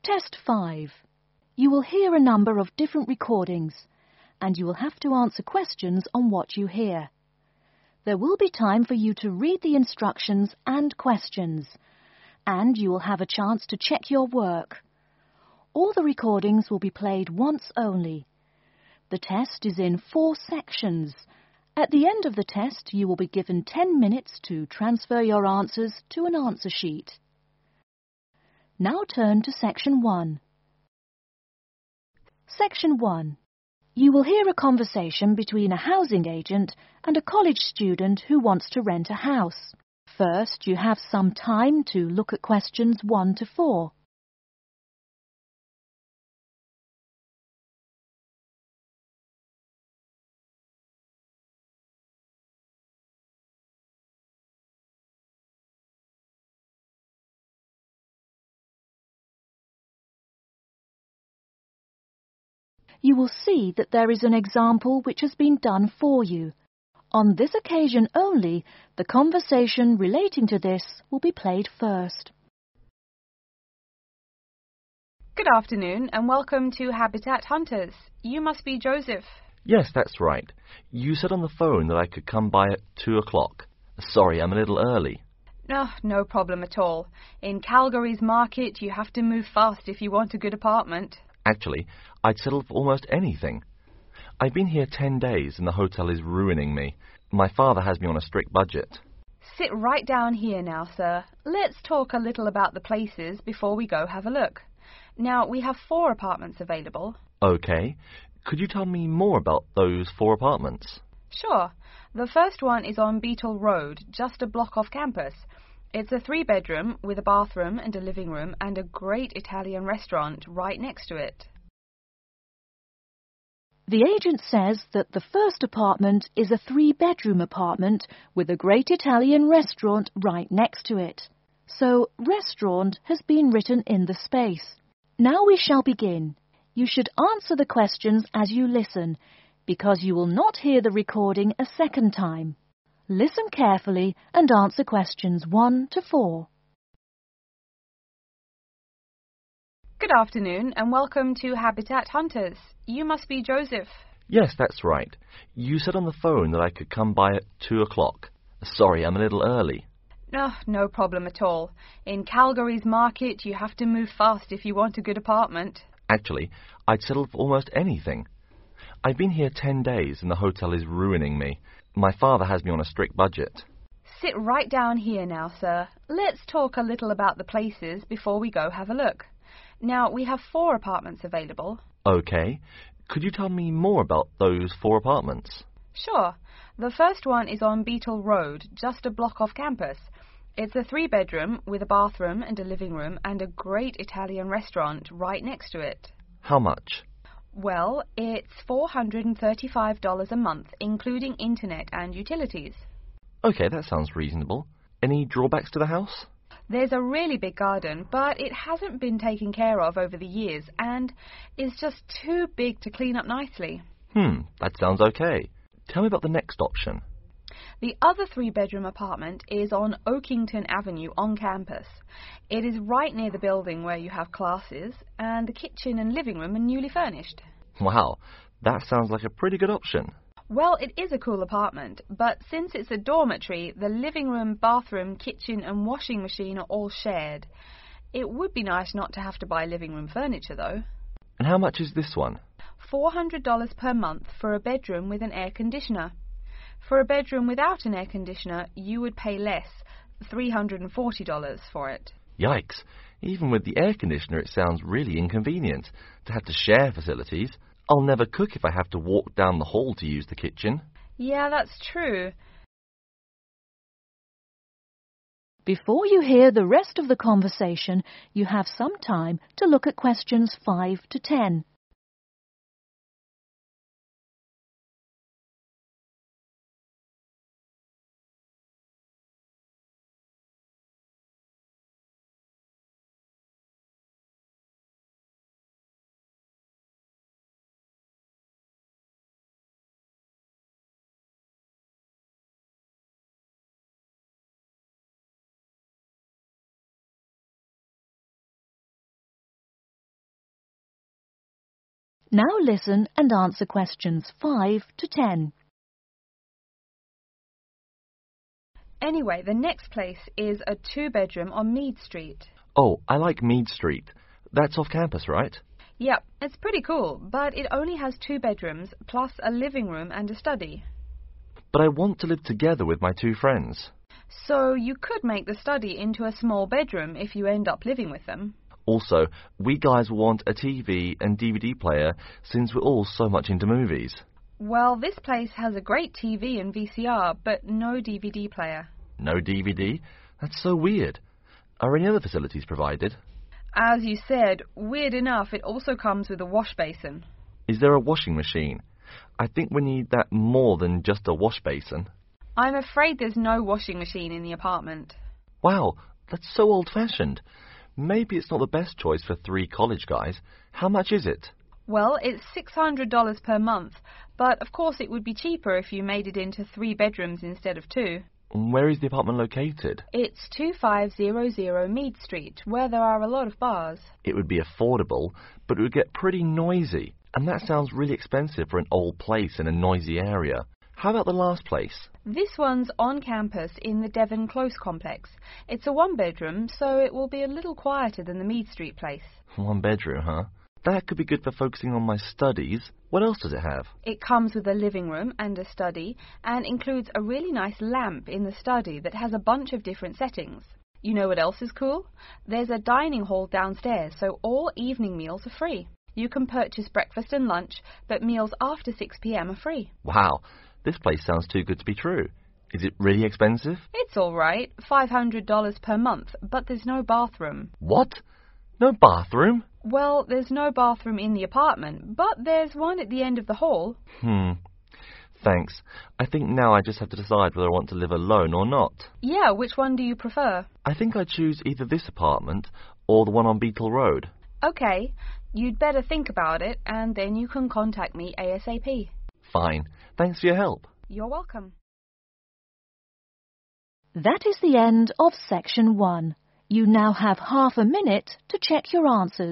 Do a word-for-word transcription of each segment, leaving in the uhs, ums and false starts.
Test five. You will hear a number of different recordings, and you will have to answer questions on what you hear. There will be time for you to read the instructions and questions, and you will have a chance to check your work. All the recordings will be played once only. The test is in four sections. At the end of the test, you will be given ten minutes to transfer your answers to an answer sheet. Now turn to Section one. Section one. You will hear a conversation between a housing agent and a college student who wants to rent a house. First, you have some time to look at questions one to four. You will see that there is an example which has been done for you. On this occasion only, the conversation relating to this will be played first. Good afternoon and welcome to Habitat Hunters. You must be Joseph. Yes, that's right. You said on the phone that I could come by at two o'clock. Sorry, I'm a little early. No, no problem at all. In Calgary's market, you have to move fast if you want a good apartment. Actually, I'd settle for almost anything. I've been here ten days and the hotel is ruining me. My father has me on a strict budget. Sit right down here now, sir. Let's talk a little about the places before we go have a look. Now, we have four apartments available. Okay. Could you tell me more about those four apartments? Sure. The first one is on Beetle Road, just a block off campus. It's a three-bedroom with a bathroom and a living room and a great Italian restaurant right next to it. The agent says that the first apartment is a three-bedroom apartment with a great Italian restaurant right next to it. So, restaurant has been written in the space. Now we shall begin. You should answer the questions as you listen, because you will not hear the recording a second time. Listen carefully and answer questions one to four. Good afternoon and welcome to Habitat Hunters. You must be Joseph. Yes, that's right. You said on the phone that I could come by at two o'clock. Sorry, I'm a little early. No, no problem at all. In Calgary's market, you have to move fast if you want a good apartment. Actually, I'd settle for almost anything. I've been here ten days and the hotel is ruining me. My father has me on a strict budget. Sit right down here now, sir. Let's talk a little about the places before we go have a look. Now, we have four apartments available. Okay. Could you tell me more about those four apartments? Sure. The first one is on Beetle Road, just a block off campus. It's a three-bedroom with a bathroom and a living room and a great Italian restaurant right next to it. How much? Well, it's four hundred thirty-five dollars a month, including internet and utilities. Okay, that sounds reasonable. Any drawbacks to the house? There's a really big garden, but it hasn't been taken care of over the years and is just too big to clean up nicely. Hmm, that sounds okay. Tell me about the next option. The other three-bedroom apartment is on Oakington Avenue on campus. It is right near the building where you have classes, and the kitchen and living room are newly furnished. Wow, that sounds like a pretty good option. Well, it is a cool apartment, but since it's a dormitory, the living room, bathroom, kitchen and washing machine are all shared. It would be nice not to have to buy living room furniture, though. And how much is this one? four hundred dollars per month for a bedroom with an air conditioner. For a bedroom without an air conditioner, you would pay less, three hundred forty dollars for it. Yikes. Even with the air conditioner, it sounds really inconvenient to have to share facilities. I'll never cook if I have to walk down the hall to use the kitchen. Yeah, that's true. Before you hear the rest of the conversation, you have some time to look at questions five to ten. Now listen and answer questions five to ten. Anyway, the next place is a two-bedroom on Mead Street. Oh, I like Mead Street. That's off campus, right? Yep, it's pretty cool, but it only has two bedrooms, plus a living room and a study. But I want to live together with my two friends. So you could make the study into a small bedroom if you end up living with them. Also, we guys will want a T V and D V D player since we're all so much into movies. Well, this place has a great T V and V C R, but no D V D player. No D V D? That's so weird. Are any other facilities provided? As you said, weird enough, it also comes with a wash basin. Is there a washing machine? I think we need that more than just a wash basin. I'm afraid there's no washing machine in the apartment. Wow, that's so old-fashioned. Maybe it's not the best choice for three college guys. How much is it? Well, it's six hundred dollars per month, but of course it would be cheaper if you made it into three bedrooms instead of two. Where is the apartment located? It's two five zero zero Mead Street, where there are a lot of bars. It would be affordable, but it would get pretty noisy. And that sounds really expensive for an old place in a noisy area. How about the last place? This one's on campus in the Devon Close complex. It's a one-bedroom, so it will be a little quieter than the Mead Street place. One bedroom, huh? That could be good for focusing on my studies. What else does it have? It comes with a living room and a study, and includes a really nice lamp in the study that has a bunch of different settings. You know what else is cool? There's a dining hall downstairs, so all evening meals are free. You can purchase breakfast and lunch, but meals after six p m are free. Wow, this place sounds too good to be true. Is it really expensive? It's all right, five hundred dollars per month, but there's no bathroom. What? No bathroom? Well, there's no bathroom in the apartment, but there's one at the end of the hall. Hmm. Thanks. I think now I just have to decide whether I want to live alone or not. Yeah, which one do you prefer? I think I'd choose either this apartment or the one on Beetle Road. Okay, you'd better think about it, and then you can contact me ASAP. Fine. Thanks for your help. You're welcome. That is the end of section one. You now have half a minute to check your answers.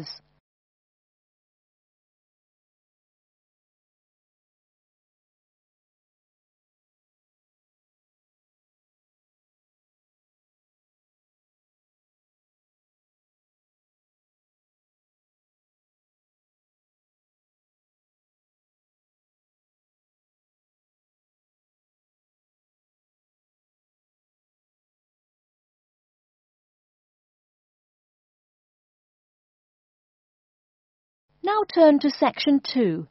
Now turn to section two.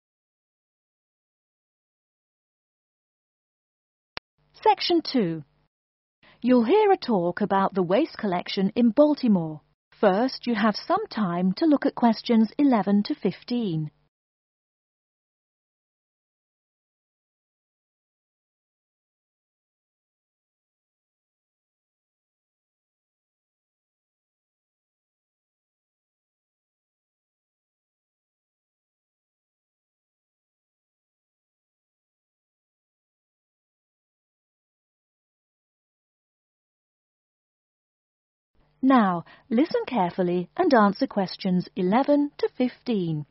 Section two. You'll hear a talk about the waste collection in Baltimore. First, you have some time to look at questions eleven to fifteen. Now, listen carefully and answer questions eleven to fifteen.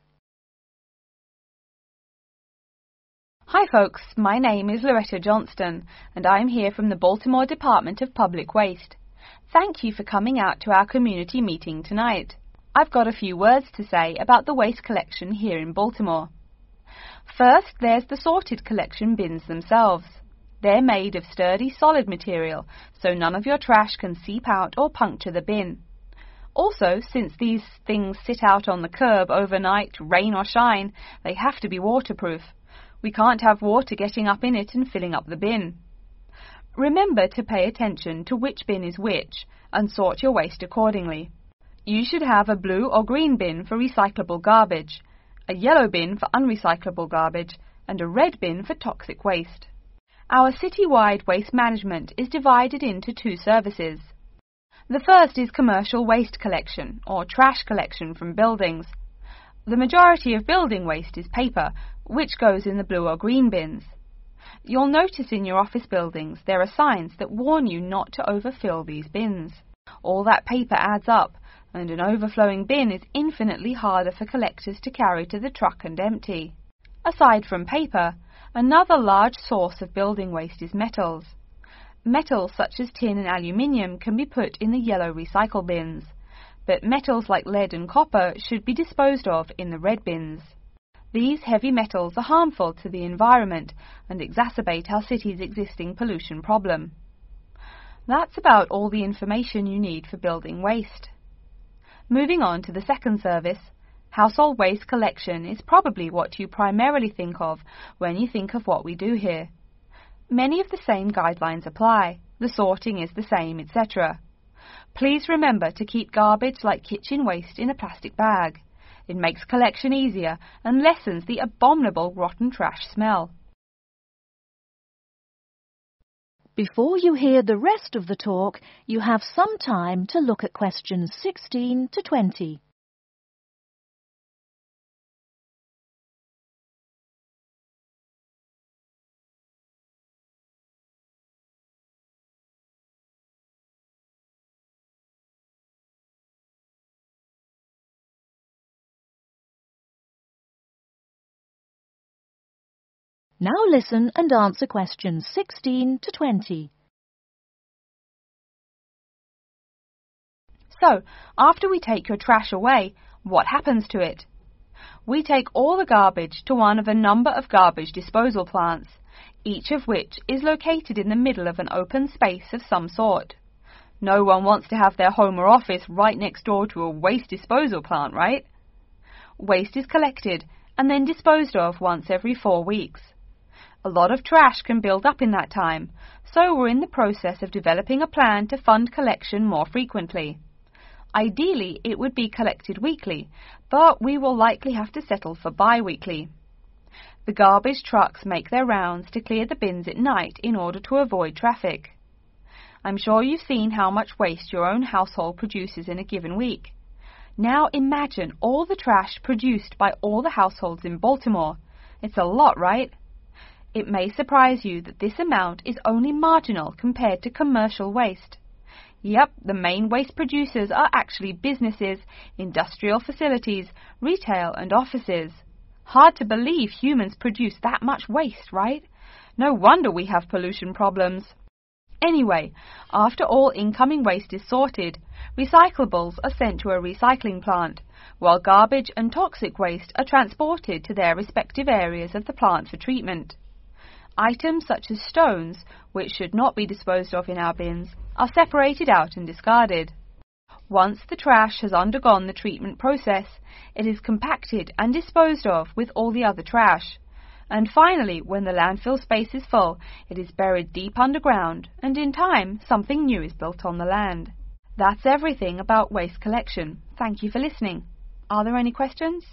Hi folks, my name is Loretta Johnston, and I'm here from the Baltimore Department of Public Waste. Thank you for coming out to our community meeting tonight. I've got a few words to say about the waste collection here in Baltimore. First, there's the sorted collection bins themselves. They're made of sturdy, solid material, so none of your trash can seep out or puncture the bin. Also, since these things sit out on the curb overnight, rain or shine, they have to be waterproof. We can't have water getting up in it and filling up the bin. Remember to pay attention to which bin is which, and sort your waste accordingly. You should have a blue or green bin for recyclable garbage, a yellow bin for unrecyclable garbage, and a red bin for toxic waste. Our city-wide waste management is divided into two services. The first is commercial waste collection, or trash collection from buildings. The majority of building waste is paper, which goes in the blue or green bins. You'll notice in your office buildings there are signs that warn you not to overfill these bins. All that paper adds up, and an overflowing bin is infinitely harder for collectors to carry to the truck and empty. Aside from paper, another large source of building waste is metals. Metals such as tin and aluminium can be put in the yellow recycle bins, but metals like lead and copper should be disposed of in the red bins. These heavy metals are harmful to the environment and exacerbate our city's existing pollution problem. That's about all the information you need for building waste. Moving on to the second service, household waste collection is probably what you primarily think of when you think of what we do here. Many of the same guidelines apply, the sorting is the same, et cetera. Please remember to keep garbage like kitchen waste in a plastic bag. It makes collection easier and lessens the abominable rotten trash smell. Before you hear the rest of the talk, you have some time to look at questions sixteen to twenty. Now listen and answer questions sixteen to twenty. So, after we take your trash away, what happens to it? We take all the garbage to one of a number of garbage disposal plants, each of which is located in the middle of an open space of some sort. No one wants to have their home or office right next door to a waste disposal plant, right? Waste is collected and then disposed of once every four weeks. A lot of trash can build up in that time, so we're in the process of developing a plan to fund collection more frequently. Ideally, it would be collected weekly, but we will likely have to settle for bi-weekly. The garbage trucks make their rounds to clear the bins at night in order to avoid traffic. I'm sure you've seen how much waste your own household produces in a given week. Now imagine all the trash produced by all the households in Baltimore. It's a lot, right? It may surprise you that this amount is only marginal compared to commercial waste. Yep, the main waste producers are actually businesses, industrial facilities, retail and offices. Hard to believe humans produce that much waste, right? No wonder we have pollution problems. Anyway, after all incoming waste is sorted, recyclables are sent to a recycling plant, while garbage and toxic waste are transported to their respective areas of the plant for treatment. Items such as stones, which should not be disposed of in our bins, are separated out and discarded. Once the trash has undergone the treatment process, it is compacted and disposed of with all the other trash. And finally, when the landfill space is full, it is buried deep underground, and in time, something new is built on the land. That's everything about waste collection. Thank you for listening. Are there any questions?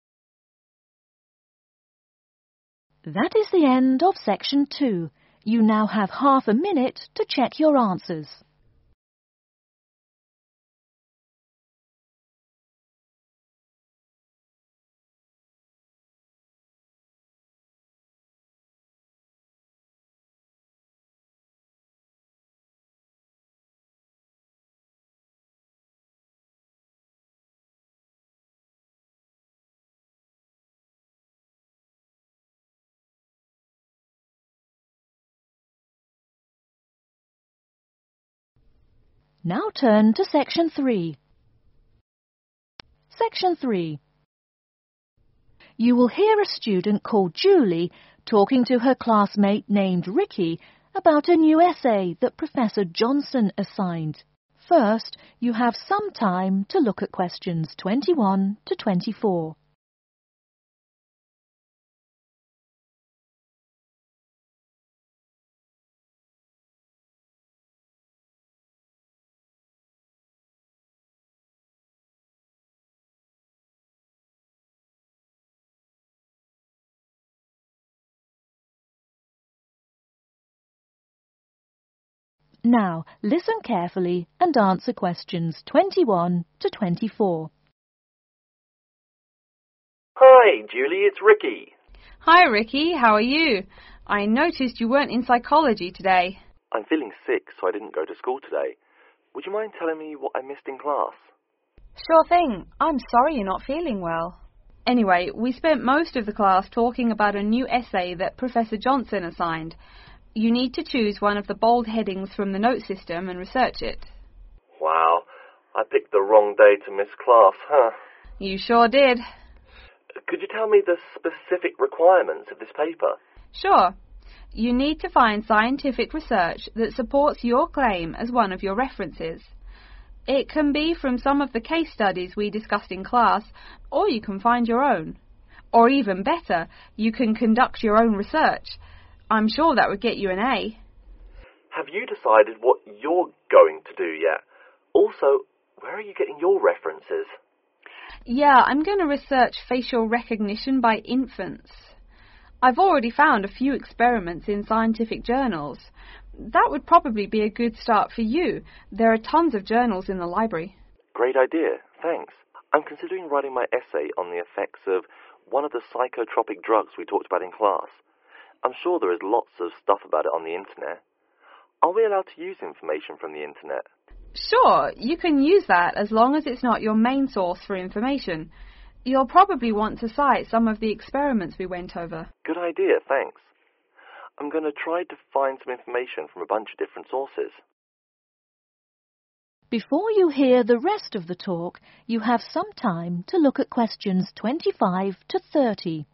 That is the end of section two. You now have half a minute to check your answers. Now turn to section three. Section three. You will hear a student called Julie talking to her classmate named Ricky about a new essay that Professor Johnson assigned. First, you have some time to look at questions twenty-one to twenty-four. Now, listen carefully and answer questions twenty-one to twenty-four. Hi, Julie, it's Ricky. Hi, Ricky. How are you? I noticed you weren't in psychology today. I'm feeling sick, so I didn't go to school today. Would you mind telling me what I missed in class? Sure thing. I'm sorry you're not feeling well. Anyway, we spent most of the class talking about a new essay that Professor Johnson assigned. You need to choose one of the bold headings from the note system and research it. Wow, I picked the wrong day to miss class, huh? You sure did. Could you tell me the specific requirements of this paper? Sure. You need to find scientific research that supports your claim as one of your references. It can be from some of the case studies we discussed in class, or you can find your own. Or even better, you can conduct your own research. I'm sure that would get you an A. Have you decided what you're going to do yet? Also, where are you getting your references? Yeah, I'm going to research facial recognition by infants. I've already found a few experiments in scientific journals. That would probably be a good start for you. There are tons of journals in the library. Great idea, thanks. I'm considering writing my essay on the effects of one of the psychotropic drugs we talked about in class. I'm sure there is lots of stuff about it on the internet. Are we allowed to use information from the internet? Sure, you can use that as long as it's not your main source for information. You'll probably want to cite some of the experiments we went over. Good idea, thanks. I'm going to try to find some information from a bunch of different sources. Before you hear the rest of the talk, you have some time to look at questions twenty-five to thirty.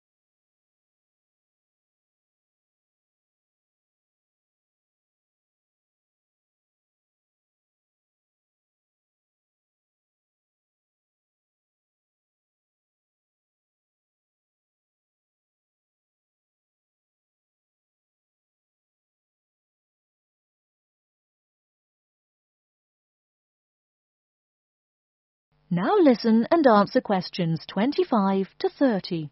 Now listen and answer questions twenty-five to thirty.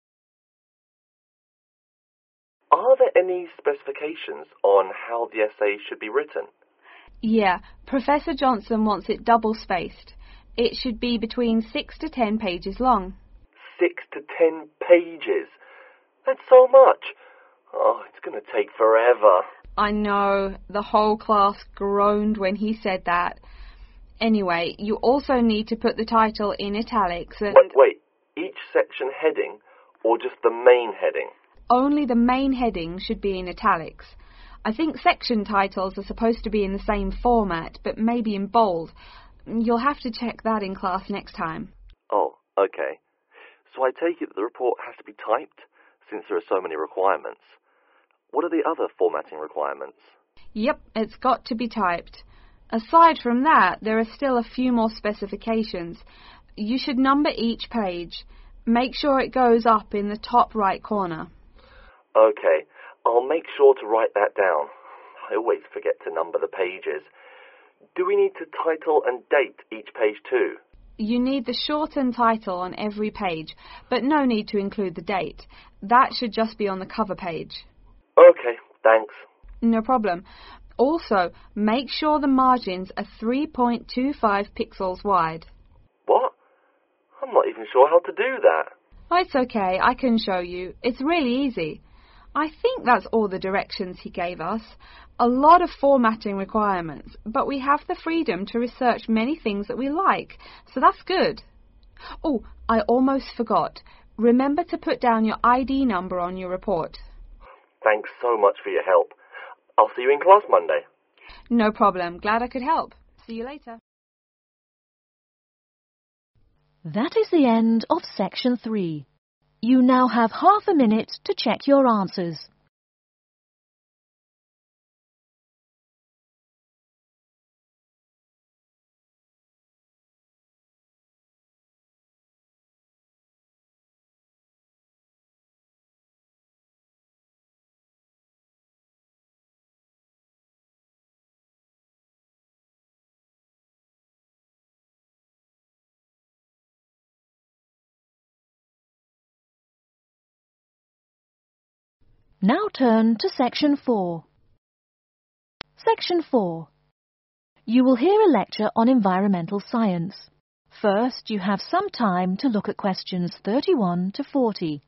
Are there any specifications on how the essay should be written? Yeah, Professor Johnson wants it double-spaced. It should be between six to ten pages long. Six to ten pages? That's so much. Oh, it's going to take forever. I know, the whole class groaned when he said that. Anyway, you also need to put the title in italics and... Wait, wait, each section heading or just the main heading? Only the main heading should be in italics. I think section titles are supposed to be in the same format, but maybe in bold. You'll have to check that in class next time. Oh, okay. So I take it that the report has to be typed, since there are so many requirements. What are the other formatting requirements? Yep, it's got to be typed. Aside from that, there are still a few more specifications. You should number each page. Make sure it goes up in the top right corner. Okay, I'll make sure to write that down. I always forget to number the pages. Do we need to title and date each page too? You need the shortened title on every page, but no need to include the date. That should just be on the cover page. Okay, thanks. No problem. Also, make sure the margins are three point two five pixels wide. What? I'm not even sure how to do that. Oh, it's okay, I can show you. It's really easy. I think that's all the directions he gave us. A lot of formatting requirements, but we have the freedom to research many things that we like, so that's good. Oh, I almost forgot. Remember to put down your I D number on your report. Thanks so much for your help. I'll see you in class Monday. No problem. Glad I could help. See you later. That is the end of section three. You now have half a minute to check your answers. Now turn to section four. Section four. You will hear a lecture on environmental science. First, you have some time to look at questions thirty-one to forty.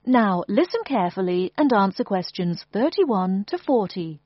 Now listen carefully and answer questions thirty-one to forty.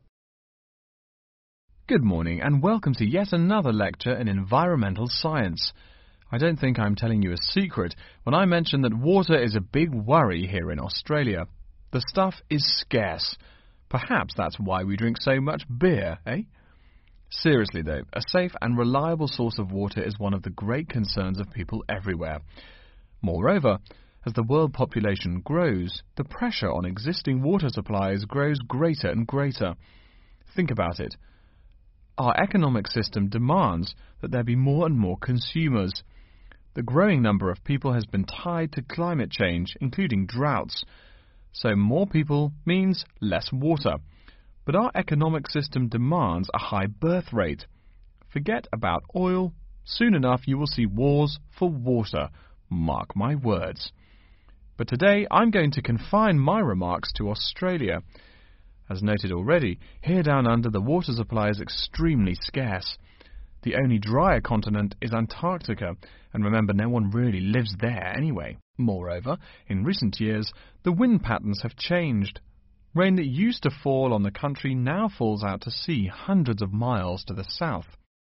Good morning and welcome to yet another lecture in environmental science. I don't think I'm telling you a secret when I mention that water is a big worry here in Australia. The stuff is scarce. Perhaps that's why we drink so much beer, eh? Seriously though, a safe and reliable source of water is one of the great concerns of people everywhere. Moreover, as the world population grows, the pressure on existing water supplies grows greater and greater. Think about it. Our economic system demands that there be more and more consumers. The growing number of people has been tied to climate change, including droughts. So more people means less water. But our economic system demands a high birth rate. Forget about oil. Soon enough you will see wars for water. Mark my words. But today I'm going to confine my remarks to Australia. As noted already, here down under the water supply is extremely scarce. The only drier continent is Antarctica, and remember, no one really lives there anyway. Moreover, in recent years, the wind patterns have changed. Rain that used to fall on the country now falls out to sea hundreds of miles to the south.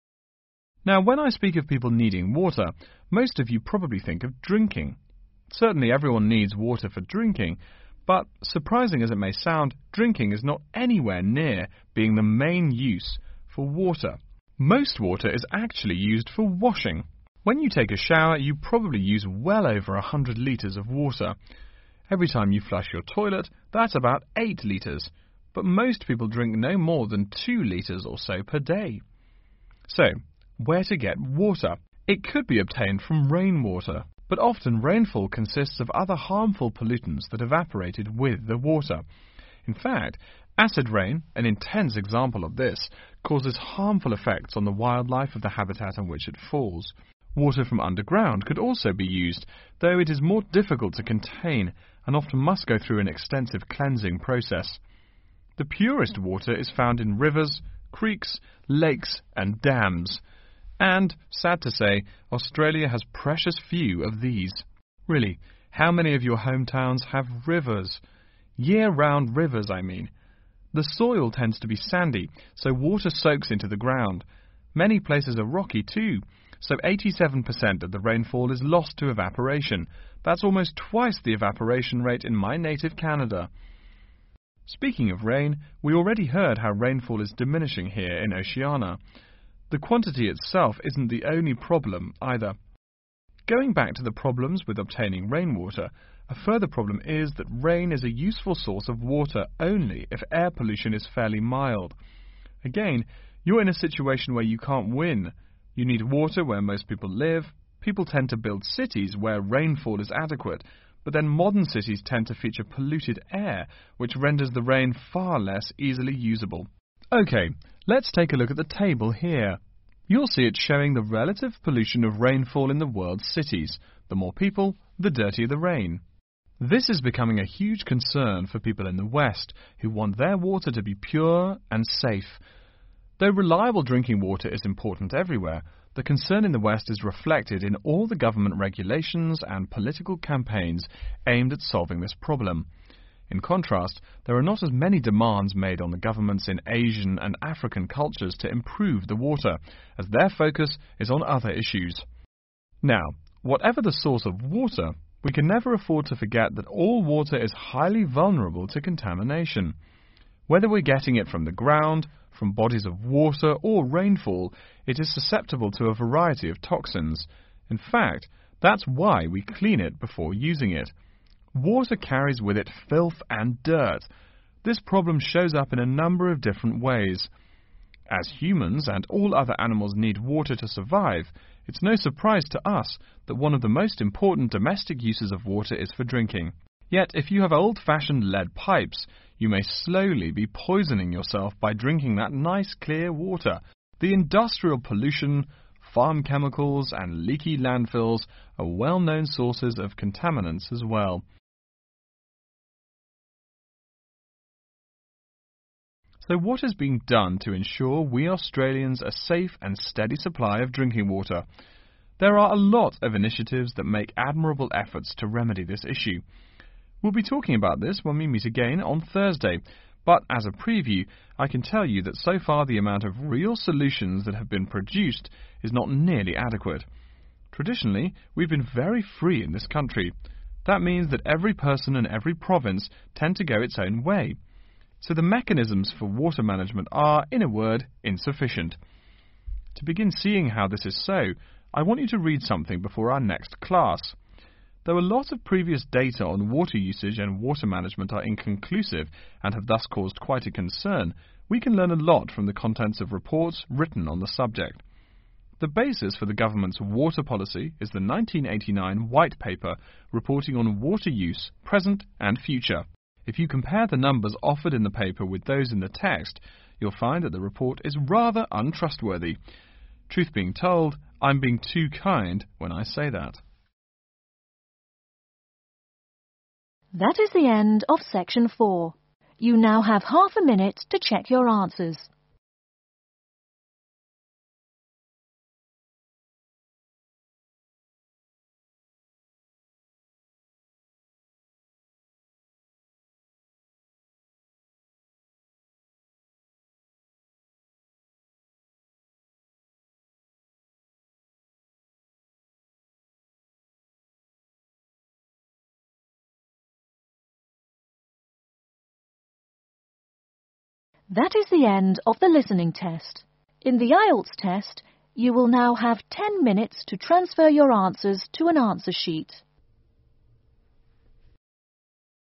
Now, when I speak of people needing water, most of you probably think of drinking. Certainly everyone needs water for drinking, but surprising as it may sound, drinking is not anywhere near being the main use for water. Most water is actually used for washing. When you take a shower, you probably use well over one hundred litres of water. Every time you flush your toilet, that's about eight litres. But most people drink no more than two litres or so per day. So, where to get water? It could be obtained from rainwater, but often rainfall consists of other harmful pollutants that evaporated with the water. In fact, acid rain, an intense example of this, causes harmful effects on the wildlife of the habitat on which it falls. Water from underground could also be used, though it is more difficult to contain and often must go through an extensive cleansing process. The purest water is found in rivers, creeks, lakes and dams. And, sad to say, Australia has precious few of these. Really, how many of your hometowns have rivers? Year-round rivers, I mean. The soil tends to be sandy, so water soaks into the ground. Many places are rocky too, so eighty-seven percent of the rainfall is lost to evaporation. That's almost twice the evaporation rate in my native Canada. Speaking of rain, we already heard how rainfall is diminishing here in Oceania. The quantity itself isn't the only problem either. Going back to the problems with obtaining rainwater, a further problem is that rain is a useful source of water only if air pollution is fairly mild. Again, you're in a situation where you can't win. You need water where most people live. People tend to build cities where rainfall is adequate, but then modern cities tend to feature polluted air, which renders the rain far less easily usable. Okay, let's take a look at the table here. You'll see it showing the relative pollution of rainfall in the world's cities. The more people, the dirtier the rain. This is becoming a huge concern for people in the West, who want their water to be pure and safe. Though reliable drinking water is important everywhere, the concern in the West is reflected in all the government regulations and political campaigns aimed at solving this problem. In contrast, there are not as many demands made on the governments in Asian and African cultures to improve the water, as their focus is on other issues. Now, whatever the source of water, we can never afford to forget that all water is highly vulnerable to contamination. Whether we're getting it from the ground, from bodies of water or rainfall, it is susceptible to a variety of toxins. In fact, that's why we clean it before using it. Water carries with it filth and dirt. This problem shows up in a number of different ways. As humans and all other animals need water to survive, it's no surprise to us that one of the most important domestic uses of water is for drinking. Yet, if you have old-fashioned lead pipes, you may slowly be poisoning yourself by drinking that nice clear water. The industrial pollution, farm chemicals and leaky landfills are well-known sources of contaminants as well. So what is being done to ensure we Australians a safe and steady supply of drinking water? There are a lot of initiatives that make admirable efforts to remedy this issue. We'll be talking about this when we meet again on Thursday, but as a preview, I can tell you that so far the amount of real solutions that have been produced is not nearly adequate. Traditionally, we've been very free in this country. That means that every person and every province tend to go its own way. So the mechanisms for water management are, in a word, insufficient. To begin seeing how this is so, I want you to read something before our next class. Though a lot of previous data on water usage and water management are inconclusive and have thus caused quite a concern, we can learn a lot from the contents of reports written on the subject. The basis for the government's water policy is the nineteen eighty-nine White Paper reporting on water use, present and future. If you compare the numbers offered in the paper with those in the text, you'll find that the report is rather untrustworthy. Truth being told, I'm being too kind when I say that. That is the end of section four. You now have half a minute to check your answers. That is the end of the listening test. In the I E L T S test, you will now have ten minutes to transfer your answers to an answer sheet.